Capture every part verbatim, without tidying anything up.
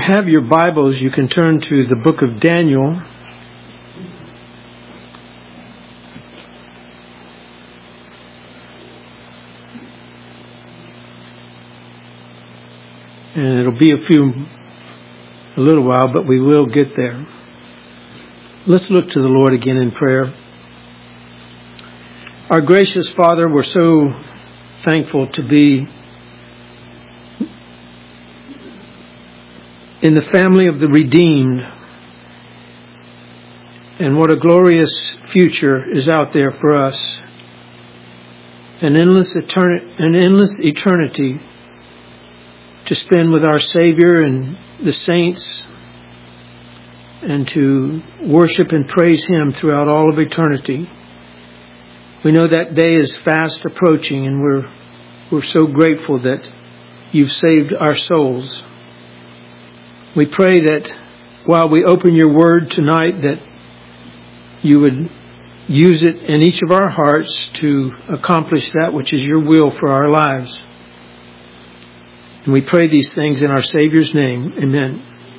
have your Bibles, you can turn to the book of Daniel. And it'll be a few, a little while, but we will get there. Let's look to the Lord again in prayer. Our gracious Father, we're so thankful to be in the family of the redeemed. And what a glorious future is out there for us. An endless eternity, an endless eternity to spend with our Savior and the saints, and to worship and praise Him throughout all of eternity. We know that day is fast approaching, and we're we're so grateful that You've saved our souls. We pray that while we open Your Word tonight, that You would use it in each of our hearts to accomplish that which is Your will for our lives. And we pray these things in our Savior's name. Amen.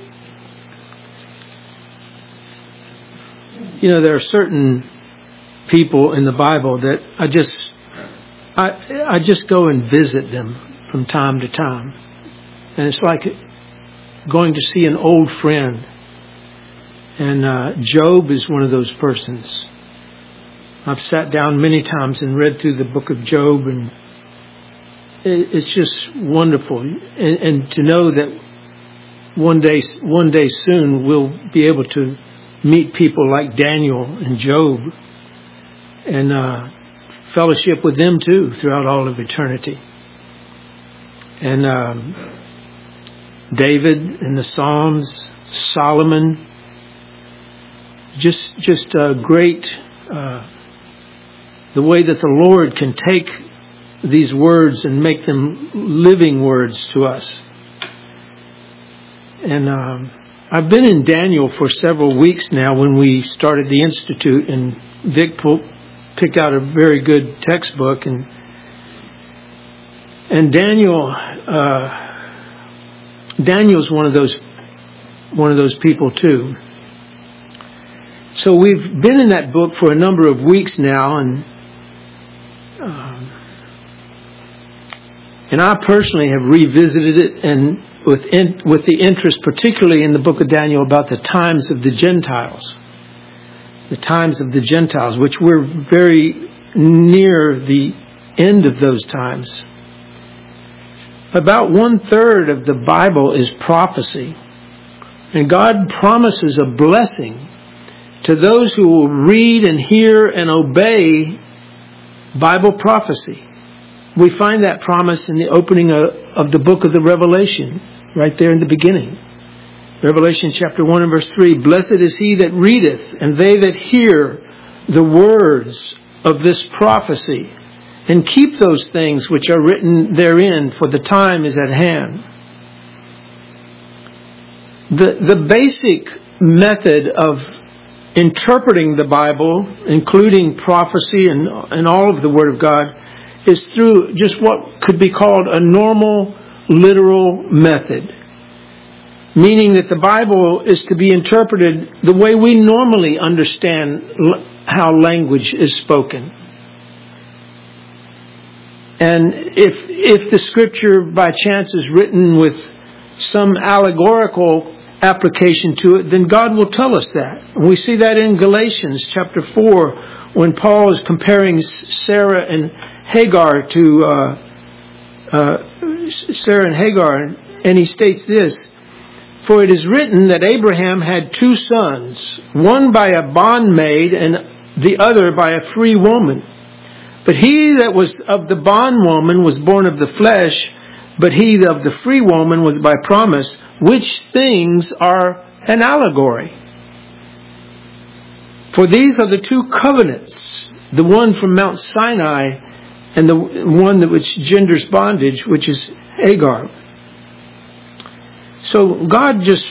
You know, there are certain people in the Bible that I just, I, I just go and visit them from time to time. And it's like going to see an old friend. And uh, Job is one of those persons. I've sat down many times and read through the book of Job, and it's just wonderful. And, and to know that one day, one day soon we'll be able to meet people like Daniel and Job and uh, fellowship with them too throughout all of eternity. And um, David and the Psalms, Solomon, just just uh, great. Uh, the way that the Lord can take these words and make them living words to us. And um, I've been in Daniel for several weeks now when we started the Institute, and Vic pulled, picked out a very good textbook, and and Daniel uh, Daniel's one of those one of those people too. So we've been in that book for a number of weeks now, and um, and I personally have revisited it, and with in, with the interest, particularly in the book of Daniel, about the times of the Gentiles, the times of the Gentiles, which we're very near the end of those times. About one third of the Bible is prophecy, and God promises a blessing to those who will read and hear and obey Bible prophecy. We find that promise in the opening of, of the book of the Revelation, right there in the beginning. Revelation chapter one and verse three, "Blessed is he that readeth, and they that hear the words of this prophecy, and keep those things which are written therein, for the time is at hand." The, the basic method of interpreting the Bible, including prophecy and, and all of the Word of God, is through just what could be called a normal literal method. Meaning that the Bible is to be interpreted the way we normally understand how language is spoken. And if if the Scripture by chance is written with some allegorical application to it, then God will tell us that. And we see that in Galatians chapter four, when Paul is comparing Sarah and Hagar to uh, uh, Sarah and Hagar, and he states this: "For it is written that Abraham had two sons, one by a bondmaid and the other by a free woman. But he that was of the bondwoman was born of the flesh, but he of the free woman was by promise, which things are an allegory. For these are the two covenants, the one from Mount Sinai and the one that which genders bondage, which is Hagar." So God just,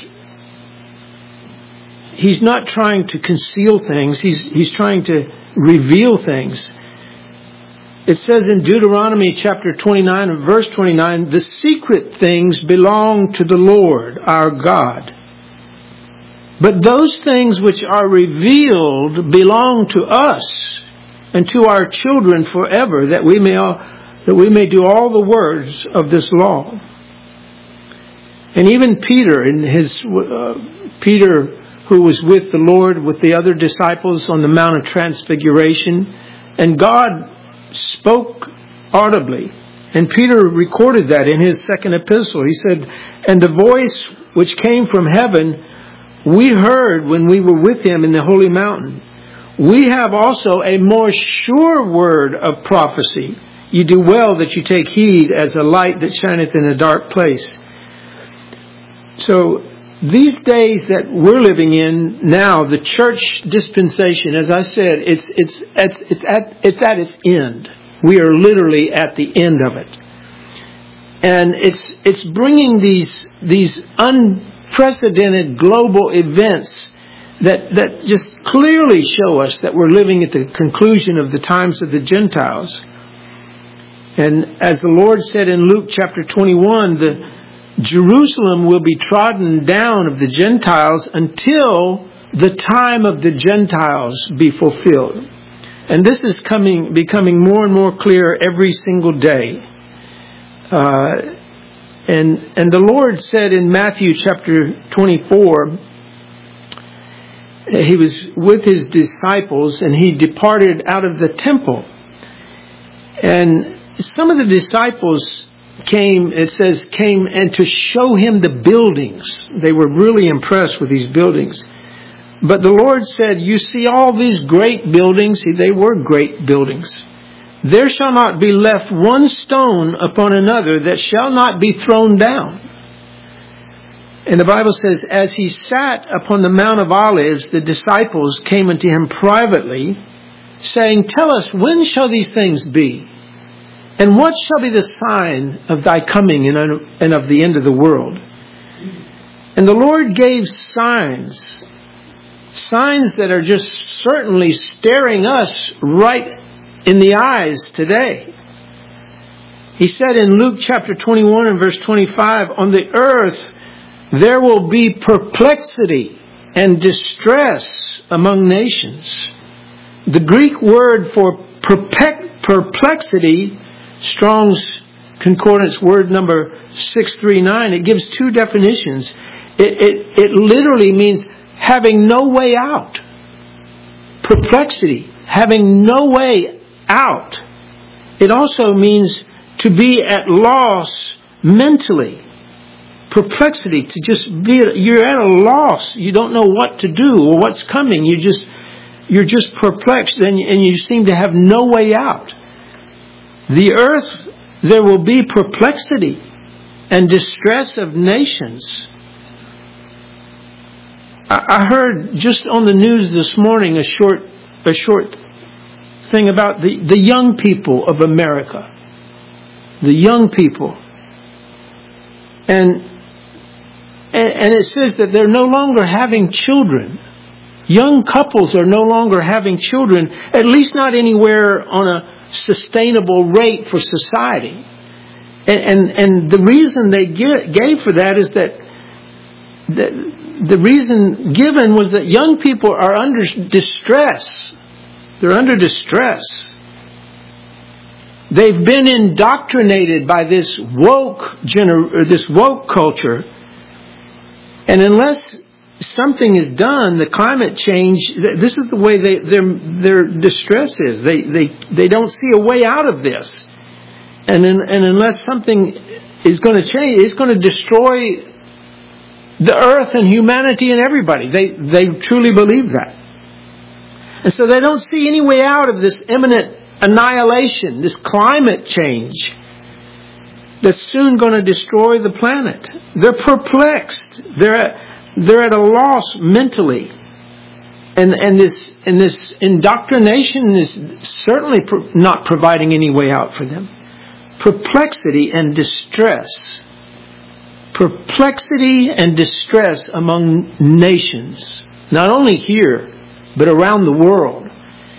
He's not trying to conceal things. He's He's trying to reveal things. It says in Deuteronomy chapter twenty-nine and verse twenty-nine, the secret things belong to the Lord our God. But those things which are revealed belong to us and to our children forever, that we may all, that we may do all the words of this law. And even Peter, in his uh, Peter, who was with the Lord with the other disciples on the Mount of Transfiguration, and God spoke audibly, and Peter recorded that in his second epistle. He said, "And the voice which came from heaven we heard when we were with him in the holy mountain. We have also a more sure word of prophecy. You do well that you take heed as a light that shineth in a dark place." So these days that we're living in now, the church dispensation, as I said, it's it's at, it's at it's at its end. We are literally at the end of it, and it's it's bringing these these unprecedented global events that that just clearly show us that we're living at the conclusion of the times of the Gentiles. And as the Lord said in Luke chapter twenty-one, the Jerusalem will be trodden down of the Gentiles until the time of the Gentiles be fulfilled. And this is coming, becoming more and more clear every single day. Uh, and and the Lord said in Matthew chapter twenty-four, he was with his disciples and he departed out of the temple. And some of the disciples came, it says, came and to show him the buildings. They were really impressed with these buildings. But the Lord said, "You see all these great buildings?" They were great buildings. "There shall not be left one stone upon another that shall not be thrown down." And the Bible says, as he sat upon the Mount of Olives, the disciples came unto him privately, saying, "Tell us, when shall these things be? And what shall be the sign of thy coming and of the end of the world?" And the Lord gave signs, signs that are just certainly staring us right in the eyes today. He said in Luke chapter twenty-one and verse twenty-five, "On the earth there will be perplexity and distress among nations." The Greek word for perplexity, Strong's Concordance word number six three nine, it gives two definitions. It, it, it literally means having no way out. Perplexity, having no way out. It also means to be at loss mentally. Perplexity, to just be, you're at a loss. You don't know what to do or what's coming. You just, you're just perplexed and, and you seem to have no way out. The earth, there will be perplexity and distress of nations. I heard just on the news this morning a short, a short thing about the, the young people of America. The young people. And, and it says that they're no longer having children. Young couples are no longer having children, at least not anywhere on a sustainable rate for society. And, and, and the reason they gave for that is that the, the reason given was that young people are under distress. They're under distress. They've been indoctrinated by this woke gener- or this woke culture. And unless something is done, the climate change, this is the way they, their, their distress is. They, they, they don't see a way out of this. And, in, and unless something is going to change, it's going to destroy the earth and humanity and everybody. They, they truly believe that. And so they don't see any way out of this imminent annihilation, this climate change that's soon going to destroy the planet. They're perplexed. They're at, they're at a loss mentally. And, and this, and this indoctrination is certainly pro- not providing any way out for them. Perplexity and distress. Perplexity and distress among nations. Not only here, but around the world.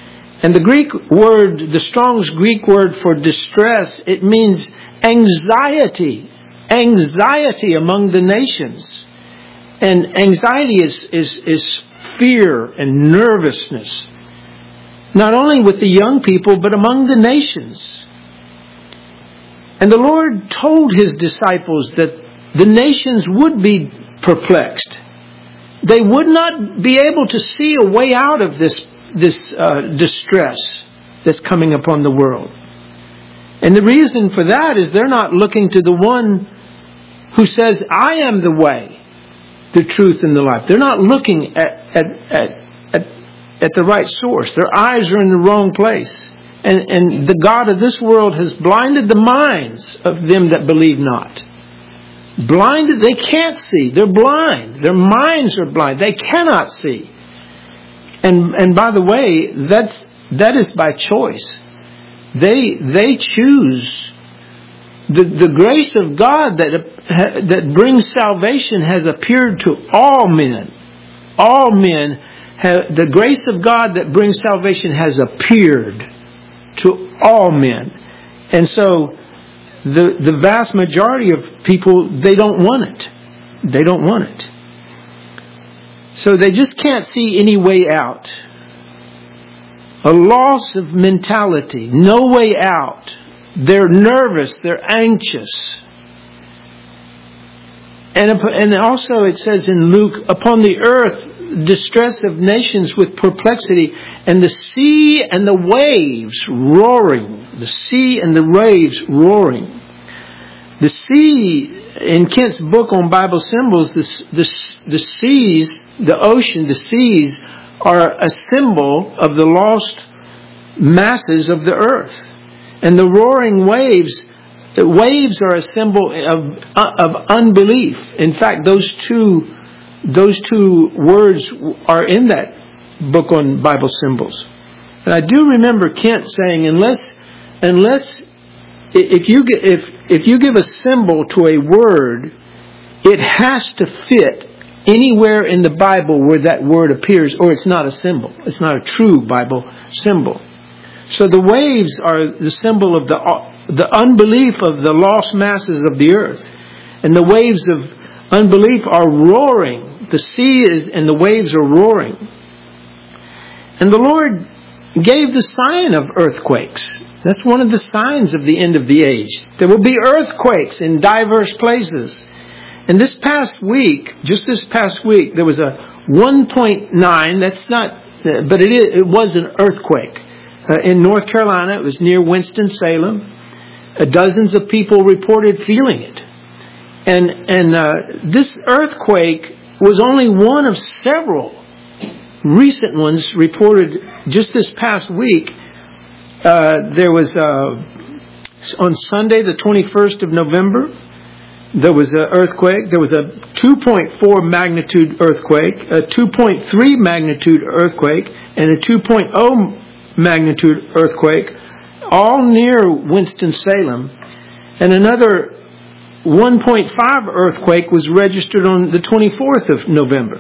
And the Greek word, the Strong's Greek word for distress, it means anxiety. Anxiety among the nations. And anxiety is, is, is fear and nervousness. Not only with the young people, but among the nations. And the Lord told His disciples that the nations would be perplexed. They would not be able to see a way out of this, this uh, distress that's coming upon the world. And the reason for that is they're not looking to the one who says, I am the way, the truth, and the life. They're not looking at, at, at, at, at the right source. Their eyes are in the wrong place. And, and the God of this world has blinded the minds of them that believe not. Blinded, they can't see. They're blind. Their minds are blind. They cannot see. And and by the way, that's that is by choice. They they choose. The the grace of God that that brings salvation has appeared to all men. All men have, the grace of God that brings salvation has appeared to all men. And so the the vast majority of people, they don't want it. They don't want it. So they just can't see any way out. A loss of mentality, no way out. They're nervous, they're anxious. And, and also it says in Luke, upon the earth, distress of nations with perplexity, and the sea and the waves roaring. The sea and the waves roaring. The sea, in Kent's book on Bible symbols, the, the, the seas, the ocean, the seas are a symbol of the lost masses of the earth. And the roaring waves, the waves are a symbol of, of unbelief. In fact, those two, those two words are in that book on Bible symbols. And I do remember Kent saying, unless, unless, if you if if you give a symbol to a word, it has to fit anywhere in the Bible where that word appears, or it's not a symbol. It's not a true Bible symbol. So the waves are the symbol of the the unbelief of the lost masses of the earth. And the waves of unbelief are roaring. The sea is, and the waves are roaring. And the Lord gave the sign of earthquakes. That's one of the signs of the end of the age. There will be earthquakes in diverse places. And this past week, just this past week, there was a one point nine. That's not, but it is, it was an earthquake. Uh, in North Carolina, it was near Winston-Salem. Uh, dozens of people reported feeling it. And and uh, this earthquake was only one of several recent ones reported just this past week. Uh, there was, uh, on Sunday, the twenty-first of November, there was an earthquake. There was a two point four magnitude earthquake, a two point three magnitude earthquake, and a two point oh magnitude earthquake, all near Winston-Salem. And another one point five earthquake was registered on the twenty-fourth of November.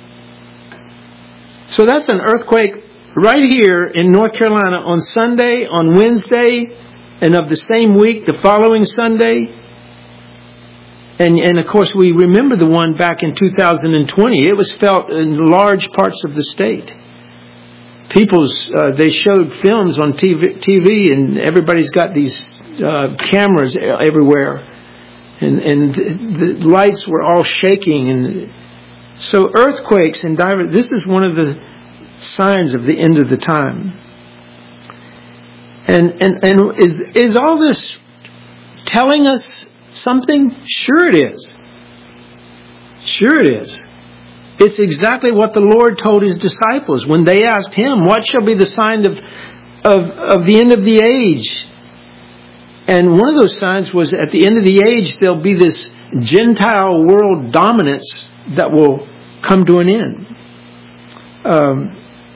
So that's an earthquake right here in North Carolina on Sunday, on Wednesday, and of the same week, the following Sunday. And, and of course, we remember the one back in two thousand twenty. It was felt in large parts of the state. People's, uh, they showed films on T V, T V, and everybody's got these uh, cameras everywhere. And, and the, the lights were all shaking. And so earthquakes and diverse, this is one of the signs of the end of the time. And, and, and is, is all this telling us something? Sure it is. Sure it is. It's exactly what the Lord told His disciples when they asked Him, what shall be the sign of, of, of the end of the age? And one of those signs was at the end of the age, there'll be this Gentile world dominance that will come to an end. Um,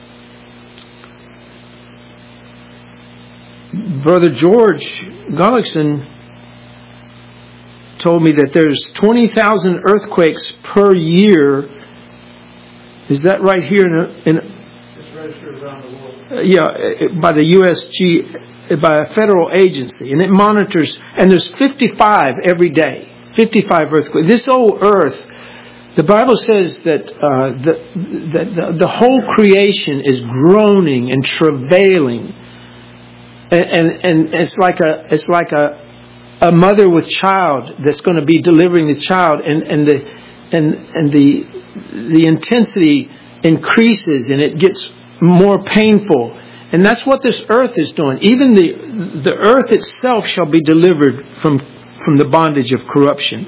Brother George Gullickson told me that there's twenty thousand earthquakes per year. Is that right here in, a, in Uh, yeah, by the U S G, by a federal agency, and it monitors. And there's fifty-five every day. fifty-five earthquakes. This old Earth, the Bible says that uh, the, the, the the whole creation is groaning and travailing, and, and and it's like a it's like a a mother with child that's going to be delivering the child, and and the and and the the intensity increases and it gets more painful. And that's what this earth is doing. Even the the earth itself shall be delivered from from the bondage of corruption.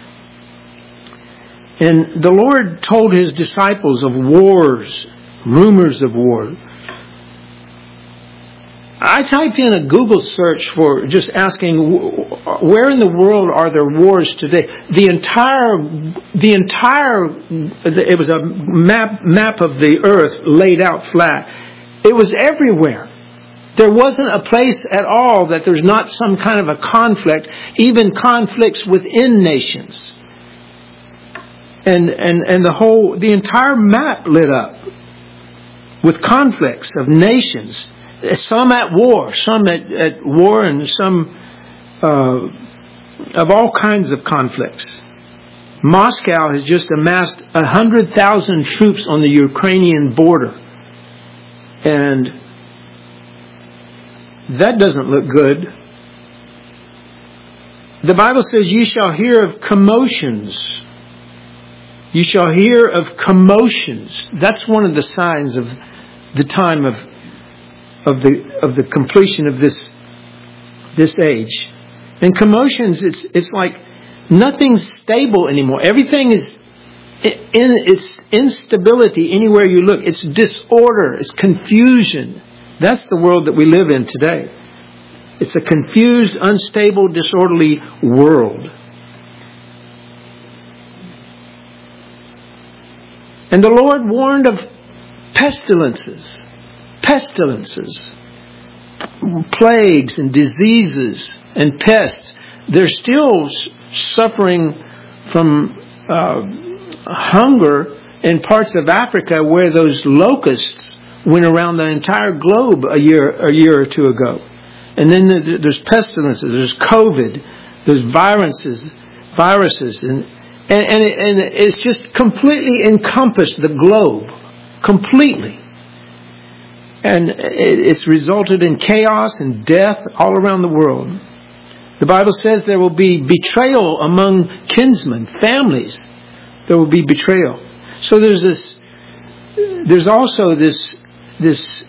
And the Lord told His disciples of wars, rumors of war. I typed in a Google search for just asking, where in the world are there wars today? The entire, the entire, it was a map, map of the earth laid out flat. It was everywhere. There wasn't a place at all that there's not some kind of a conflict, even conflicts within nations. And, and, and the whole, the entire map lit up with conflicts of nations. Some at war, some at, at war, and some uh, of all kinds of conflicts. Moscow has just amassed one hundred thousand troops on the Ukrainian border. And that doesn't look good. The Bible says, "Ye shall hear of commotions." You shall hear of commotions. That's one of the signs of the time of of the of the completion of this this age. And commotions, it's it's like nothing's stable anymore. Everything is in its instability anywhere you look. It's disorder, it's confusion. That's the world that we live in today. It's a confused, unstable, disorderly world. And the Lord warned of pestilences. Pestilences, plagues and diseases and pests. They're still suffering from uh, hunger in parts of Africa where those locusts went around the entire globe a year, a year or two ago. And then there's pestilences, there's COVID, there's viruses, viruses, and and and, it, and it's just completely encompassed the globe, completely. And it's resulted in chaos and death all around the world. The Bible says there will be betrayal among kinsmen, families. There will be betrayal. So there's this, there's also this, this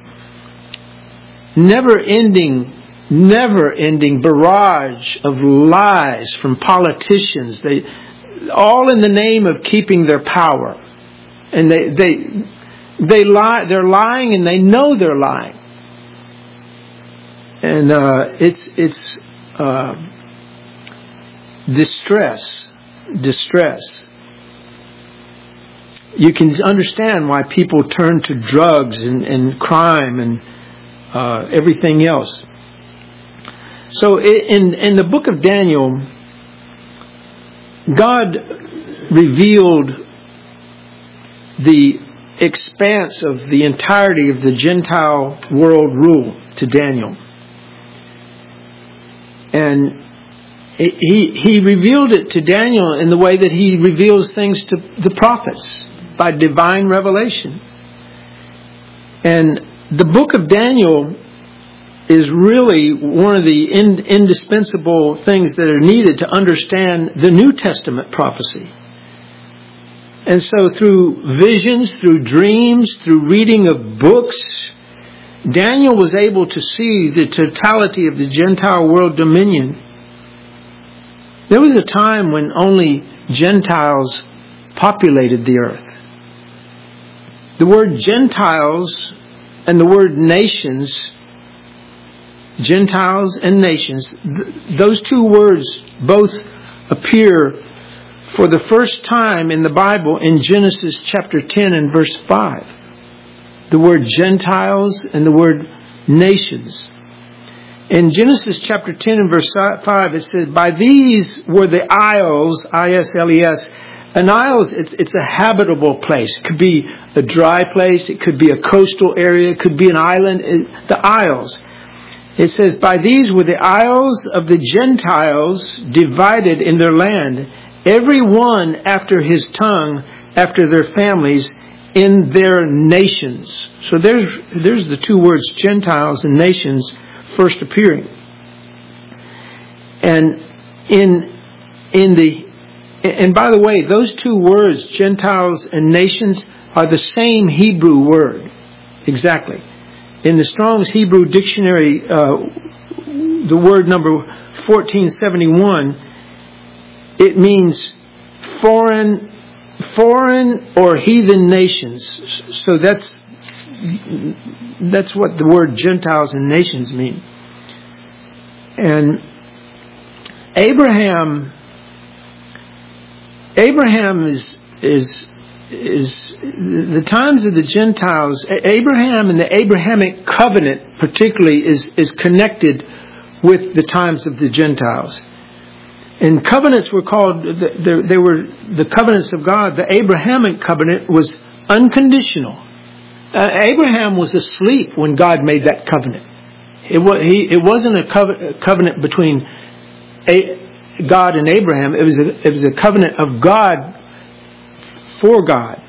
never-ending, never-ending barrage of lies from politicians. They, all in the name of keeping their power. And they, they, They lie. They're lying, and they know they're lying. And uh, it's it's uh, distress, distress. You can understand why people turn to drugs and, and crime and uh, everything else. So, in in the book of Daniel, God revealed the expanse of the entirety of the Gentile world rule to Daniel. And he he revealed it to Daniel in the way that he reveals things to the prophets, by divine revelation. And the book of Daniel is really one of the in, indispensable things that are needed to understand the New Testament prophecy. And so through visions, through dreams, through reading of books, Daniel was able to see the totality of the Gentile world dominion. There was a time when only Gentiles populated the earth. The word Gentiles and the word nations, Gentiles and nations, th- those two words both appear for the first time in the Bible in Genesis chapter ten and verse five. The word Gentiles and the word nations. In Genesis chapter ten and verse five, it says, "By these were the isles, I S L E S, An isle, it's, it's a habitable place. It could be a dry place. It could be a coastal area. It could be an island. It, the isles. It says, by these were the isles of the Gentiles divided in their land, every one after his tongue, after their families, in their nations. So there's there's the two words, Gentiles and nations, first appearing. And in in the and by the way, those two words, Gentiles and nations, are the same Hebrew word. Exactly. In the Strong's Hebrew Dictionary, uh, the word number fourteen seventy-one, it means foreign, foreign or heathen nations. So that's that's what the word Gentiles and nations mean. And Abraham, Abraham is is. is the times of the Gentiles. Abraham and the Abrahamic covenant particularly is, is connected with the times of the Gentiles. And covenants were called, they were the covenants of God. The Abrahamic covenant was unconditional. Uh, Abraham was asleep when God made that covenant. It, was, he, it wasn't a covenant between a, God and Abraham. It was, a, it was a covenant of God for God.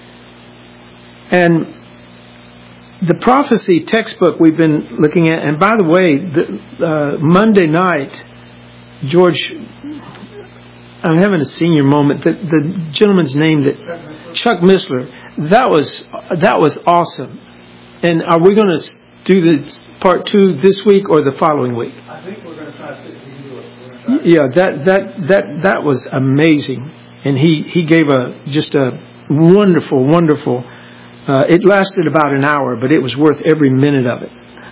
And the prophecy textbook we've been looking at, and by the way, the, uh, Monday night, George, I'm having a senior moment. The, the gentleman's name, that Chuck Missler, that was that was awesome. And are we going to do the part two this week or the following week? I think we're going to try to see if we can do it. Yeah, that that that that was amazing. And he, he gave a just a wonderful, wonderful, uh, it lasted about an hour, but it was worth every minute of it.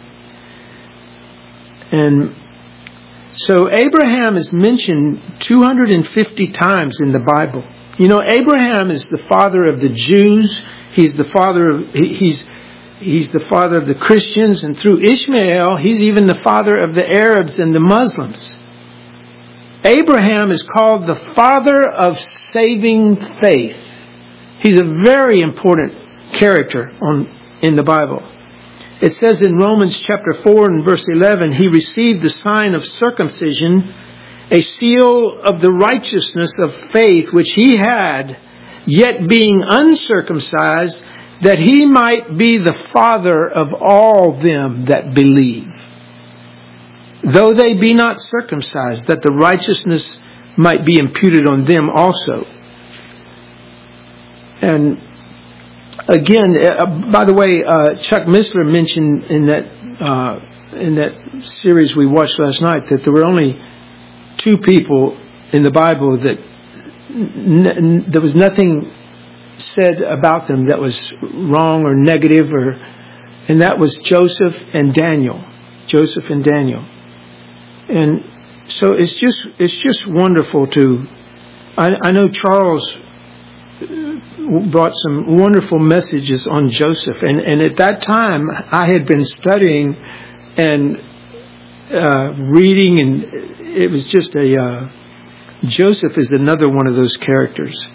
And so Abraham is mentioned two hundred fifty times in the Bible. You know, Abraham is the father of the Jews. He's the father of, he's, he's the father of the Christians. And through Ishmael, he's even the father of the Arabs and the Muslims. Abraham is called the father of saving faith. He's a very important character on in the Bible. It says in Romans chapter four and verse eleven, he received the sign of circumcision, a seal of the righteousness of faith which he had, yet being uncircumcised, that he might be the father of all them that believe. Though they be not circumcised, that the righteousness might be imputed on them also. And again, uh, by the way, uh, Chuck Missler mentioned in that uh, in that series we watched last night that there were only two people in the Bible that n- n- there was nothing said about them that was wrong or negative, or and that was Joseph and Daniel. Joseph and Daniel. And so it's just it's just wonderful to. I, I know Charles brought some wonderful messages on Joseph, and, and at that time I had been studying and uh, reading, and it was just a uh, Joseph is another one of those characters.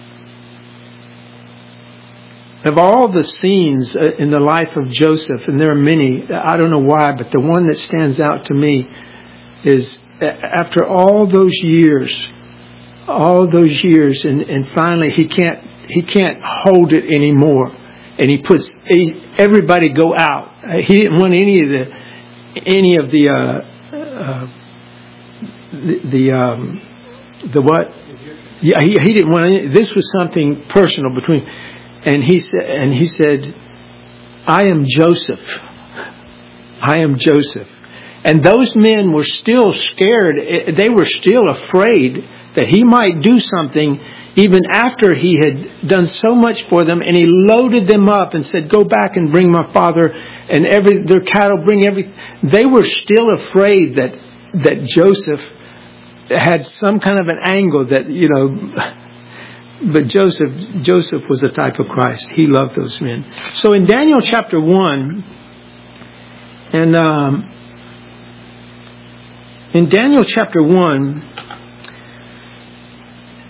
Of all the scenes in the life of Joseph, and there are many, I don't know why, but the one that stands out to me is after all those years, all those years, and, and finally he can't he can't hold it anymore, and he puts he, everybody go out. He didn't want any of the any of the uh, uh, the the, um, the what? Yeah, he, he didn't want any. This was something personal between, and he said and he said, "I am Joseph. I am Joseph." And those men were still scared. They were still afraid that he might do something even after he had done so much for them. And he loaded them up and said, "Go back and bring my father and every their cattle, bring every..." They were still afraid that that Joseph had some kind of an angle that, you know... But Joseph, Joseph was a type of Christ. He loved those men. So in Daniel chapter one, and... Um, In Daniel chapter one,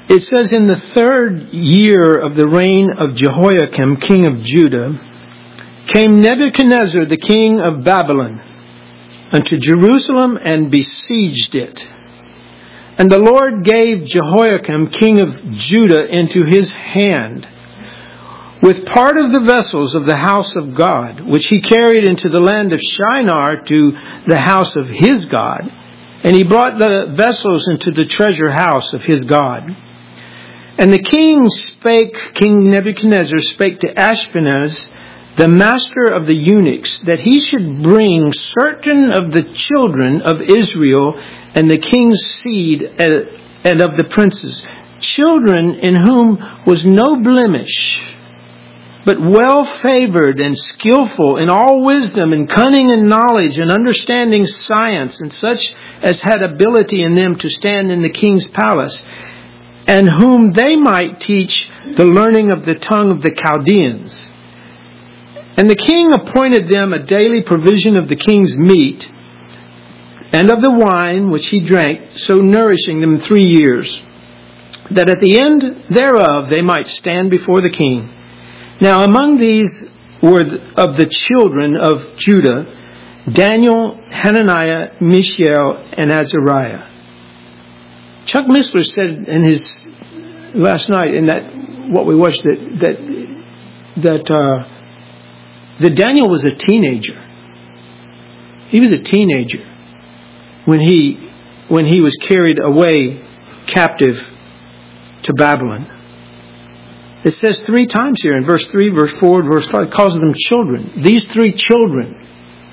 It says, in the third year of the reign of Jehoiakim, king of Judah, came Nebuchadnezzar, the king of Babylon, unto Jerusalem and besieged it. And the Lord gave Jehoiakim, king of Judah, into his hand, with part of the vessels of the house of God, which he carried into the land of Shinar to the house of his God. And he brought the vessels into the treasure house of his God. And the king spake, King Nebuchadnezzar spake to Ashpenaz, the master of the eunuchs, that he should bring certain of the children of Israel and the king's seed and of the princes, children in whom was no blemish, but well favored and skillful in all wisdom and cunning and knowledge and understanding science, and such as had ability in them to stand in the king's palace, and whom they might teach the learning of the tongue of the Chaldeans. And the king appointed them a daily provision of the king's meat and of the wine which he drank, so nourishing them three years, that at the end thereof they might stand before the king. Now among these were of the children of Judah, Daniel, Hananiah, Mishael, and Azariah. Chuck Missler said in his last night in that what we watched that that that uh, that Daniel was a teenager. He was a teenager when he when he was carried away captive to Babylon. It says three times here in verse three, verse four, verse five, it calls them children. These three children.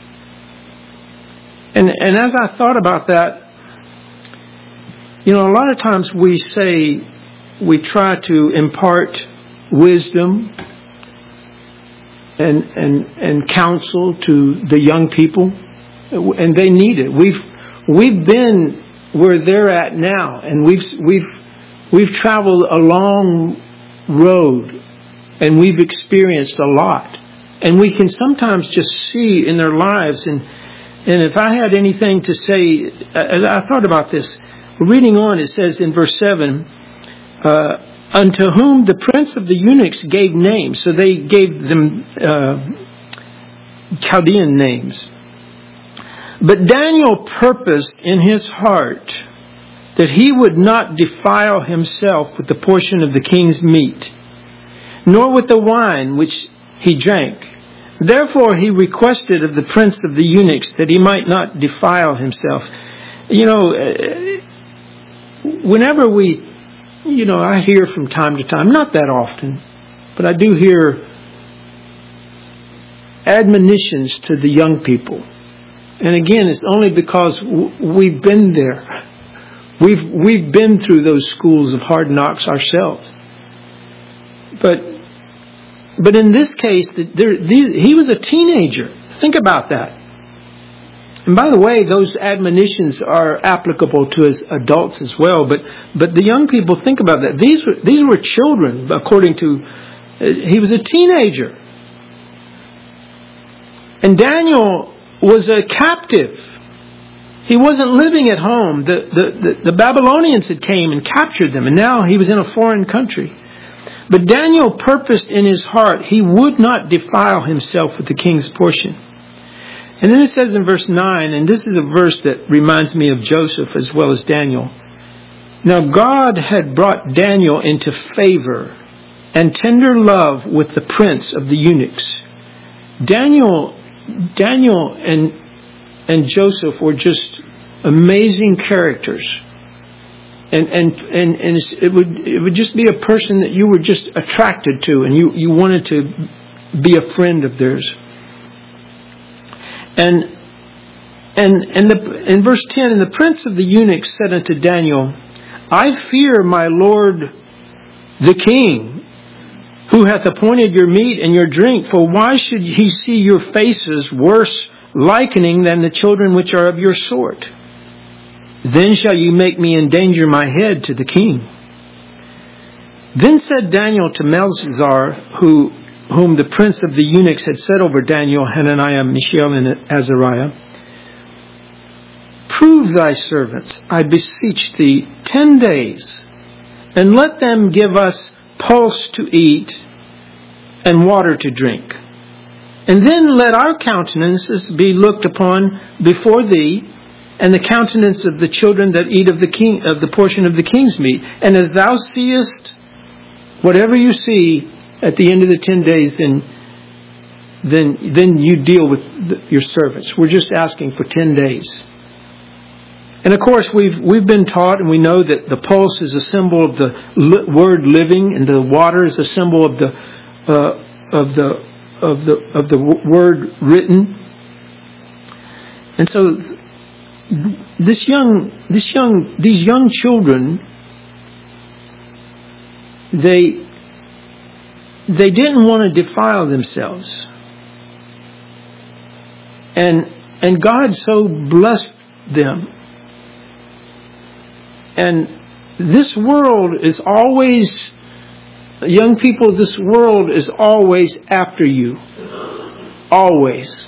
And and as I thought about that, you know, a lot of times we say we try to impart wisdom and and and counsel to the young people, and they need it. We've we've been where they're at now, and we've we've we've traveled a long road, and we've experienced a lot, and we can sometimes just see in their lives. And and if I had anything to say, as I thought about this, reading on, it says in verse seven, uh, unto whom the prince of the eunuchs gave names. So they gave them uh, Chaldean names. But Daniel purposed in his heart that he would not defile himself with the portion of the king's meat, nor with the wine which he drank. Therefore he requested of the prince of the eunuchs that he might not defile himself. You know, whenever we, you know, I hear from time to time, not that often, but I do hear admonitions to the young people. And again, it's only because we've been there. We've we've been through those schools of hard knocks ourselves. But but in this case, there, he was a teenager. Think about that. And by the way, those admonitions are applicable to us adults as well. But but the young people, think about that. These were these were children, according to. Uh, he was a teenager, and Daniel was a captive. He wasn't living at home. The, the, the, the Babylonians had came and captured them, and now he was in a foreign country. But Daniel purposed in his heart he would not defile himself with the king's portion. And then it says in verse nine, and this is a verse that reminds me of Joseph as well as Daniel. Now God had brought Daniel into favor and tender love with the prince of the eunuchs. Daniel, Daniel and And Joseph were just amazing characters, and and and, and it would it would just be a person that you were just attracted to, and you, you wanted to be a friend of theirs. And and and the in verse ten, and the prince of the eunuchs said unto Daniel, I fear my lord the king, who hath appointed your meat and your drink. For why should he see your faces worse likening than the children which are of your sort? Then shall you make me endanger my head to the king. Then said Daniel to Melzar, who, whom the prince of the eunuchs had set over Daniel, Hananiah, Mishael, and Azariah, prove thy servants, I beseech thee, ten days, and let them give us pulse to eat and water to drink. And then let our countenances be looked upon before thee, and the countenance of the children that eat of the king of the portion of the king's meat. And as thou seest, whatever you see at the end of the ten days, then then then you deal with the, your servants. We're just asking for ten days. And of course, we've we've been taught, and we know that the pulse is a symbol of the li- word living, and the water is a symbol of the uh, of the of the of the w- word written. And so, this young this young these young children, they they didn't want to defile themselves, and and God so blessed them. And this world is always, young people, this world is always after you. Always.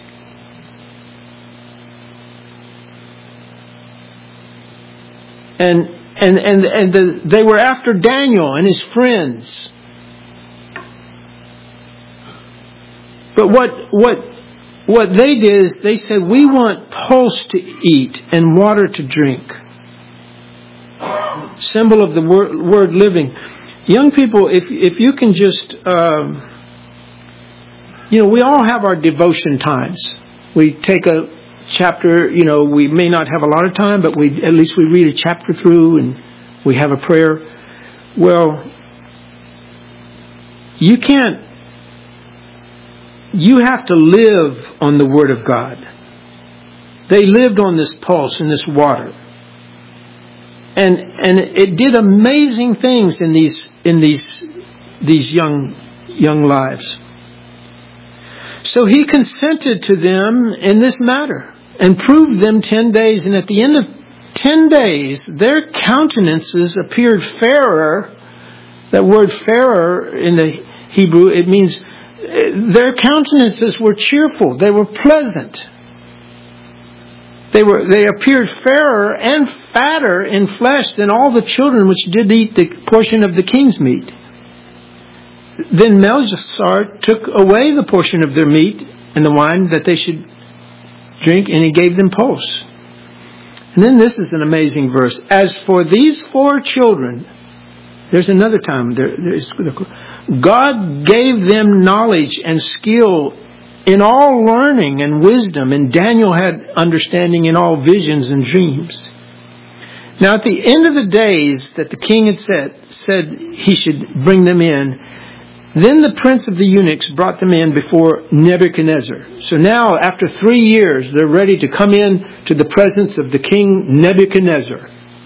And and and and the, they were after Daniel and his friends. But what what what they did is they said, we want pulse to eat and water to drink. Symbol of the word, word living. Young people, if if you can just, um, you know, we all have our devotion times. We take a chapter, you know, we may not have a lot of time, but we at least we read a chapter through and we have a prayer. Well, you can't, you have to live on the Word of God. They lived on this pulse and this water. And and it did amazing things in these in these these young young lives. So he consented to them in this matter and proved them ten days. And at the end of ten days, their countenances appeared fairer. That word fairer in the Hebrew, it means their countenances were cheerful. They were pleasant. They were they appeared fairer and fatter in flesh than all the children which did eat the portion of the king's meat. Then Melchizedek took away the portion of their meat and the wine that they should drink, and he gave them pulse. And then this is an amazing verse. As for these four children, there's another time there, there's, God gave them knowledge and skill in all learning and wisdom, and Daniel had understanding in all visions and dreams. Now at the end of the days that the king had said, said he should bring them in, then the prince of the eunuchs brought them in before Nebuchadnezzar. So now after three years they're ready to come in to the presence of the king Nebuchadnezzar.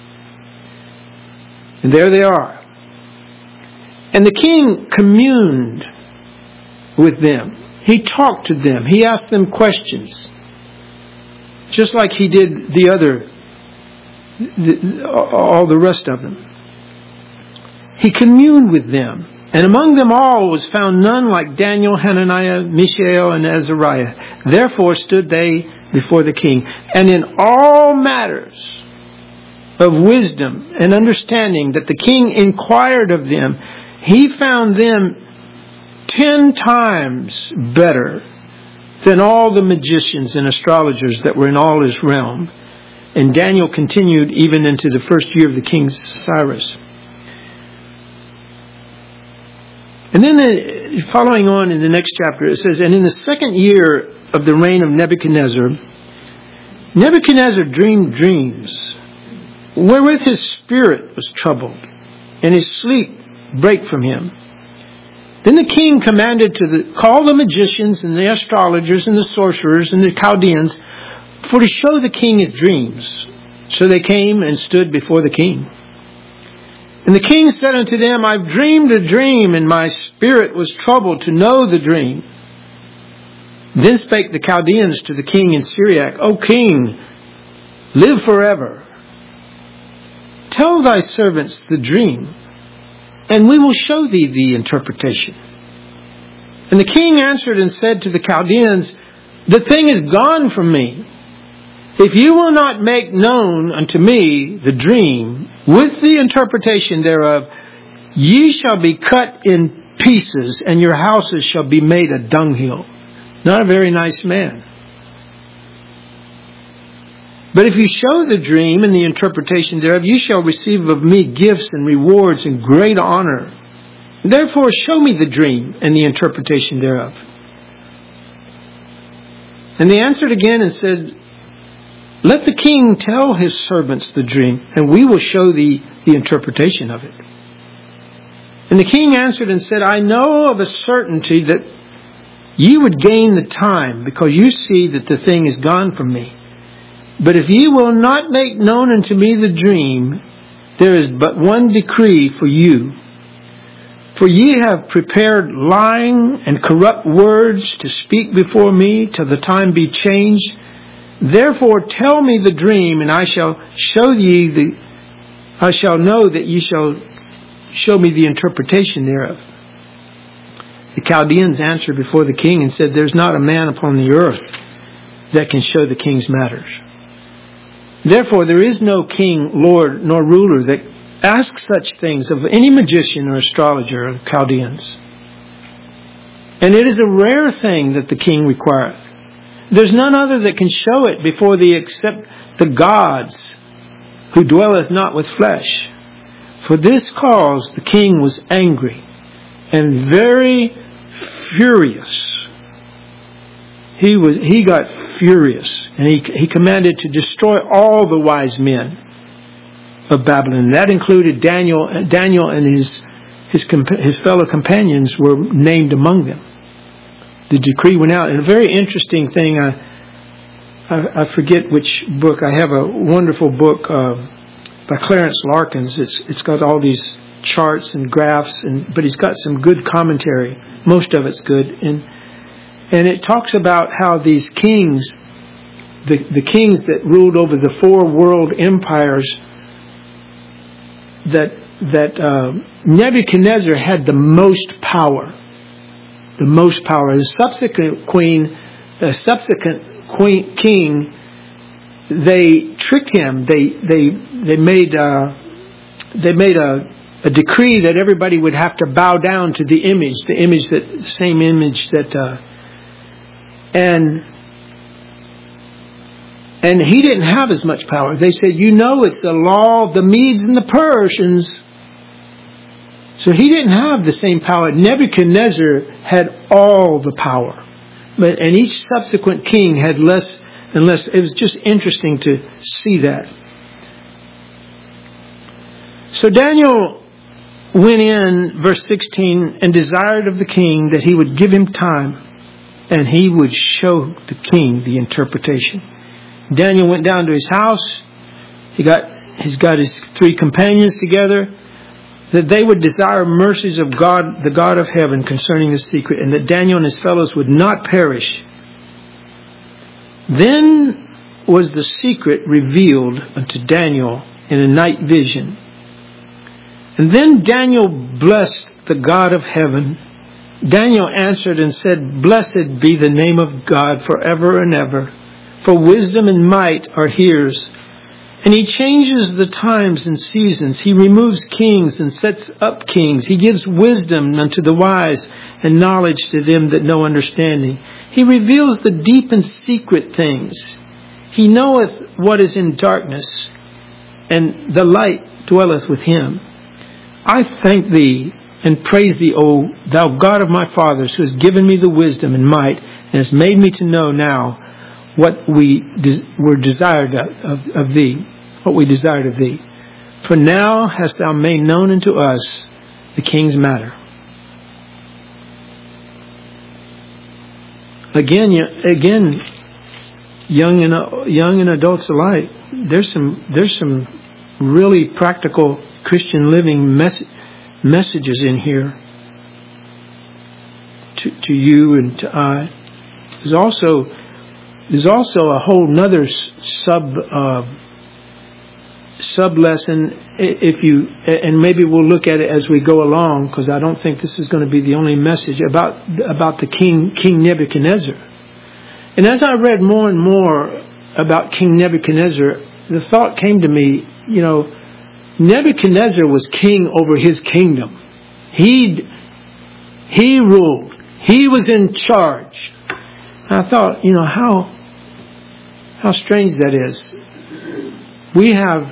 And there they are. And the king communed with them. He talked to them. He asked them questions. Just like he did the other, the, all the rest of them. He communed with them. And among them all was found none like Daniel, Hananiah, Mishael, and Azariah. Therefore stood they before the king. And in all matters of wisdom and understanding that the king inquired of them, he found them ten times better than all the magicians and astrologers that were in all his realm. And Daniel continued even into the first year of the king Cyrus. And then the, following on in the next chapter, it says, and in the second year of the reign of Nebuchadnezzar, Nebuchadnezzar dreamed dreams, wherewith his spirit was troubled, and his sleep brake from him. Then the king commanded to the, call the magicians and the astrologers and the sorcerers and the Chaldeans for to show the king his dreams. So they came and stood before the king. And the king said unto them, I've dreamed a dream, and my spirit was troubled to know the dream. Then spake the Chaldeans to the king in Syriac, O king, live forever. Tell thy servants the dream, and we will show thee the interpretation. And the king answered and said to the Chaldeans, the thing is gone from me. If you will not make known unto me the dream with the interpretation thereof, Ye shall be cut in pieces, and your houses shall be made a dunghill. Not a very nice man. But if you show the dream and the interpretation thereof, you shall receive of me gifts and rewards and great honor. Therefore show me the dream and the interpretation thereof. And they answered again and said, let the king tell his servants the dream, and we will show thee the interpretation of it. And the king answered and said, I know of a certainty that ye would gain the time, because you see that the thing is gone from me. But if ye will not make known unto me the dream, there is but one decree for you. For ye have prepared lying and corrupt words to speak before me till the time be changed. Therefore tell me the dream, and I shall show ye the I shall know that ye shall show me the interpretation thereof. The Chaldeans answered before the king and said, there's not a man upon the earth that can show the king's matters. Therefore there is no king, lord, nor ruler that asks such things of any magician or astrologer of Chaldeans. And it is a rare thing that the king requireth. There's none other that can show it before thee except the gods, who dwelleth not with flesh. For this cause the king was angry and very furious. He was he got furious, and he he commanded to destroy all the wise men of Babylon. That included Daniel. Daniel and his his his fellow companions were named among them. The decree went out, and a very interesting thing. I I, I forget which book. I have a wonderful book uh, by Clarence Larkins. It's it's got all these charts and graphs, and but he's got some good commentary. Most of it's good, and and it talks about how these kings, the the kings that ruled over the four world empires, that that uh, Nebuchadnezzar had the most power, the most power. The subsequent queen, the subsequent queen king, they tricked him. They they they made uh, they made a. a decree that everybody would have to bow down to the image, the image that, the same image that, uh, and, and he didn't have as much power. They said, you know, it's the law of the Medes and the Persians. So he didn't have the same power. Nebuchadnezzar had all the power. But, and each subsequent king had less and less. It was just interesting to see that. So Daniel went in, verse sixteen, and desired of the king that he would give him time, and he would show the king the interpretation. Daniel went down to his house. He got, he's got his three companions together, that they would desire mercies of God, the God of heaven, concerning the secret, and that Daniel and his fellows would not perish. Then was the secret revealed unto Daniel in a night vision. And then Daniel blessed the God of heaven. Daniel answered and said, blessed be the name of God forever and ever, for wisdom and might are his. And he changes the times and seasons. He removes kings and sets up kings. He gives wisdom unto the wise and knowledge to them that know understanding. He reveals the deep and secret things. He knoweth what is in darkness, and the light dwelleth with him. I thank thee and praise thee, O thou God of my fathers, who has given me the wisdom and might, and has made me to know now what we des- were desired of, of, of thee, what we desired of thee. For now hast thou made known unto us the king's matter. Again, again, young and young and adults alike, there's some there's some really practical Christian living mes- messages in here to, to you and to I. There's also there's also a whole nother sub uh, sub lesson. If you and maybe we'll look at it as we go along, because I don't think this is going to be the only message about about the king King Nebuchadnezzar. And as I read more and more about King Nebuchadnezzar, the thought came to me, you know. Nebuchadnezzar was king over his kingdom. He he ruled. He was in charge. And I thought, you know, how how strange that is. We have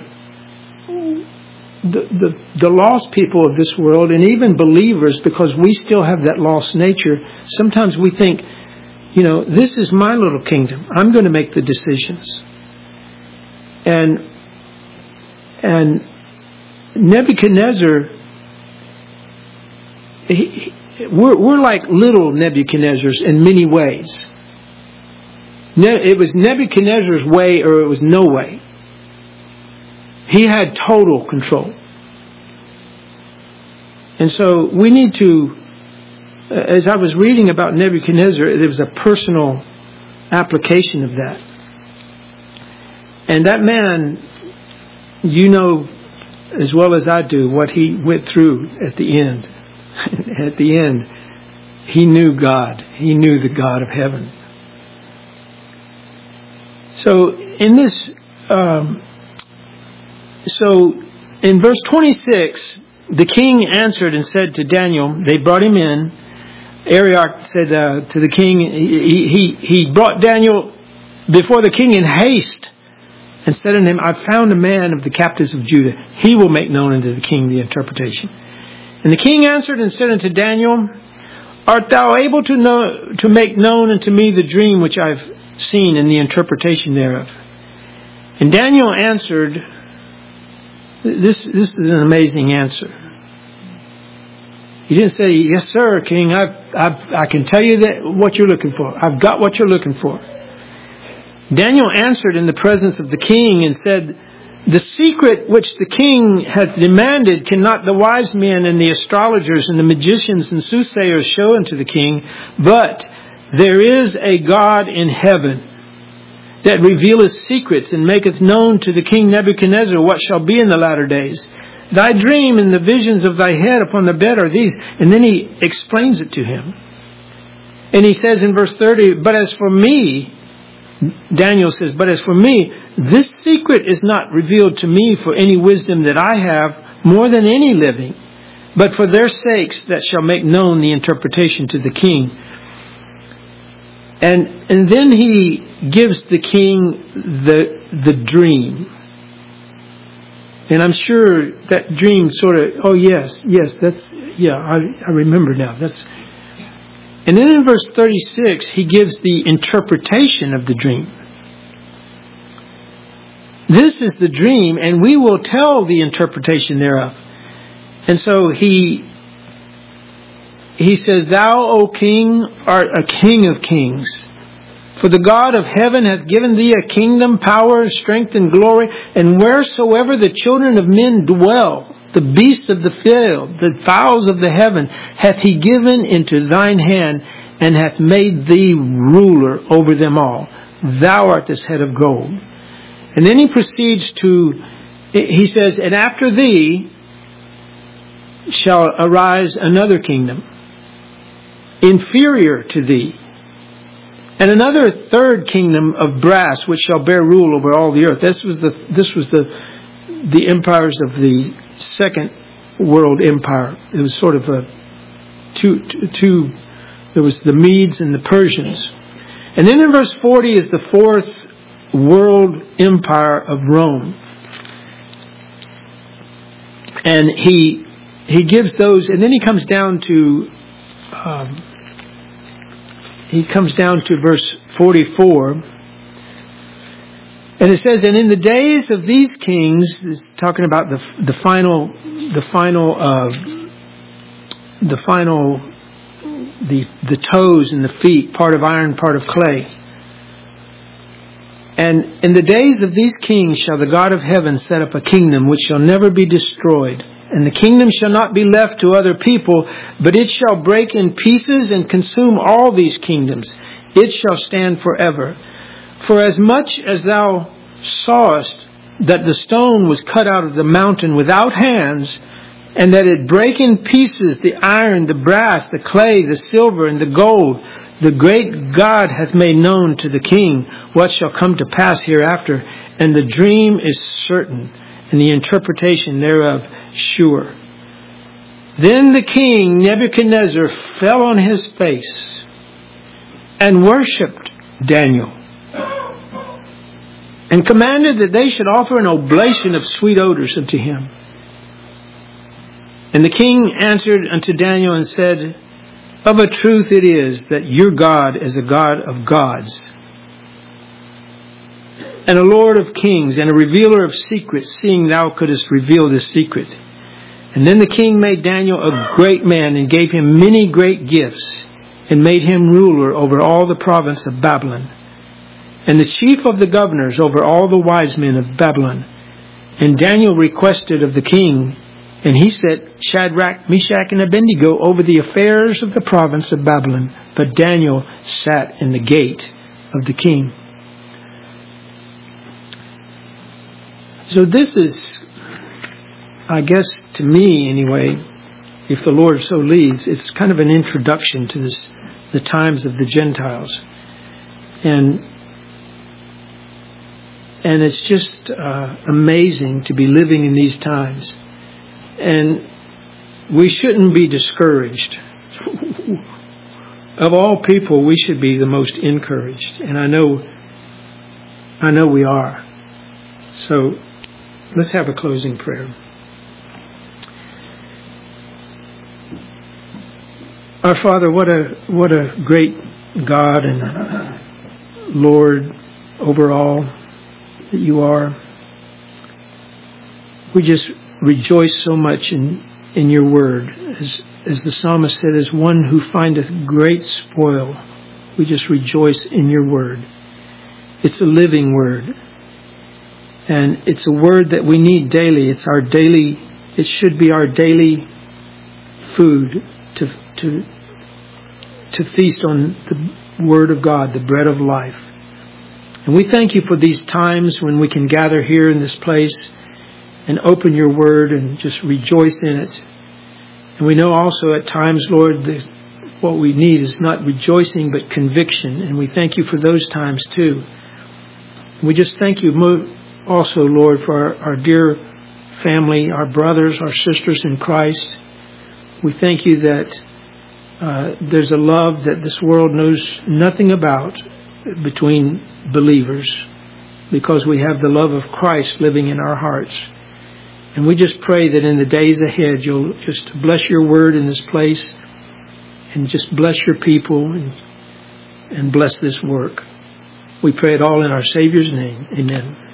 the, the the lost people of this world, and even believers, because we still have that lost nature. Sometimes we think, you know, this is my little kingdom. I'm going to make the decisions. And and Nebuchadnezzar, he, we're, we're like little Nebuchadnezzars in many ways. It was Nebuchadnezzar's way or it was no way. He had total control. And so we need to, as I was reading about Nebuchadnezzar, there was a personal application of that. And that man, you know as well as I do what he went through at the end. At the end, he knew God. He knew the God of heaven. So in this, um, so in verse twenty-six, the king answered and said to Daniel, they brought him in. Arioch said uh, to the king, he, he, he brought Daniel before the king in haste and said unto him, I found a man of the captives of Judah. He will make known unto the king the interpretation. And the king answered and said unto Daniel, art thou able to know to make known unto me the dream which I've seen and the interpretation thereof? And Daniel answered, this, this is an amazing answer. He didn't say, yes, sir, king, I, I, I can tell you that what you're looking for. I've got what you're looking for. Daniel answered in the presence of the king and said, the secret which the king hath demanded cannot the wise men and the astrologers and the magicians and soothsayers show unto the king, but there is a God in heaven that revealeth secrets and maketh known to the king Nebuchadnezzar what shall be in the latter days. Thy dream and the visions of thy head upon the bed are these. And then he explains it to him. And he says in verse thirty, but as for me, Daniel says, but as for me, this secret is not revealed to me for any wisdom that I have more than any living, but for their sakes that shall make known the interpretation to the king. And and then he gives the king the the dream. And I'm sure that dream sort of, oh yes, yes, that's, yeah, I, I remember now. That's. And then in verse thirty-six, he gives the interpretation of the dream. This is the dream, and we will tell the interpretation thereof. And so he he says, thou, O king, art a king of kings. For the God of heaven hath given thee a kingdom, power, strength, and glory. And wheresoever the children of men dwell, the beasts of the field, the fowls of the heaven, hath he given into thine hand, and hath made thee ruler over them all. Thou art this head of gold. And then he proceeds to, he says, and after thee shall arise another kingdom, inferior to thee, and another third kingdom of brass, which shall bear rule over all the earth. This was the this was the the empires of the Second World Empire. It was sort of a two two. There was the Medes and the Persians, and then in verse forty is the fourth world empire of Rome, and he he gives those, and then he comes down to. Um, He comes down to verse forty-four. And it says, and in the days of these kings, it's talking about the the final, the final, uh, the final, the the toes and the feet, part of iron, part of clay. And in the days of these kings shall the God of heaven set up a kingdom which shall never be destroyed. And the kingdom shall not be left to other people, but it shall break in pieces and consume all these kingdoms. It shall stand forever. For as much as thou sawest that the stone was cut out of the mountain without hands, and that it brake in pieces the iron, the brass, the clay, the silver, and the gold, the great God hath made known to the king what shall come to pass hereafter, and the dream is certain. and the interpretation thereof sure. Then the king Nebuchadnezzar fell on his face and worshipped Daniel, and commanded that they should offer an oblation of sweet odors unto him. And the king answered unto Daniel and said, Of a truth it is that your God is a God of gods, and a Lord of kings, and a revealer of secrets, seeing thou couldst reveal this secret. And then the king made Daniel a great man, and gave him many great gifts, and made him ruler over all the province of Babylon, and the chief of the governors over all the wise men of Babylon. And Daniel requested of the king, and he set Shadrach, Meshach, and Abednego over the affairs of the province of Babylon. But Daniel sat in the gate of the king. So this is, I guess to me anyway, if the Lord so leads, it's kind of an introduction to this, the times of the Gentiles. And and it's just uh, amazing to be living in these times. And we shouldn't be discouraged. Of all people, we should be the most encouraged. And I know, I know we are. So let's have a closing prayer. Our Father, what a what a great God and Lord over all that you are. We just rejoice so much in, in your word. As, as the psalmist said, as one who findeth great spoil, we just rejoice in your word. It's a living word. And it's a word that we need daily. It's our daily, it should be our daily food to, to, to feast on the word of God, the bread of life. And we thank you for these times when we can gather here in this place and open your word and just rejoice in it. And we know also at times, Lord, that what we need is not rejoicing but conviction. And we thank you for those times too. We just thank you also, Lord, for our, our dear family, our brothers, our sisters in Christ. We thank you that uh, there's a love that this world knows nothing about between believers, because we have the love of Christ living in our hearts. And we just pray that in the days ahead, you'll just bless your word in this place and just bless your people and, and bless this work. We pray it all in our Savior's name. Amen.